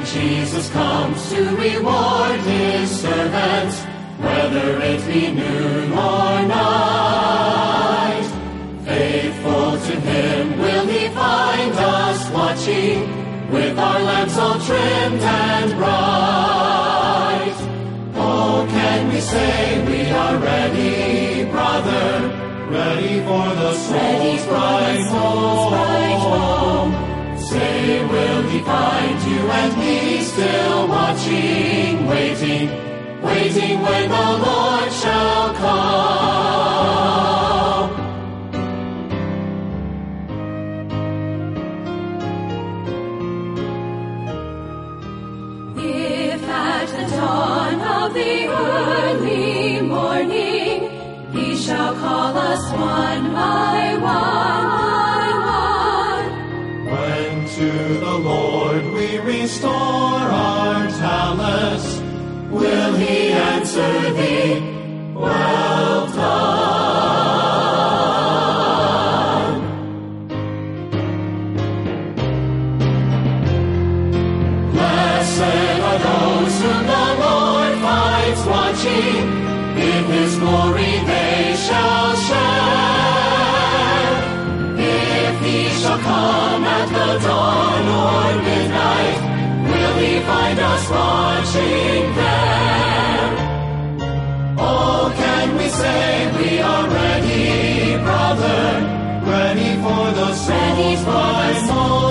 Jesus comes to reward his servants, whether it be noon or night. Faithful to him will he find us watching, with our lamps all trimmed and bright. Oh, can we say we are ready, brother, ready for the soul's bright home? Say, will he find you and me still watching, waiting when the Lord shall come? If at the dawn of the early morning he shall call us one by one, when to the Lord we restore our talents, will he answer thee, well done? Blessed are those whom the Lord finds watching, in his glory they shall share. If he shall come at the dawn or midnight, will he find us watching there? Oh, can we say we are ready, brother, ready for the soul's bright morning?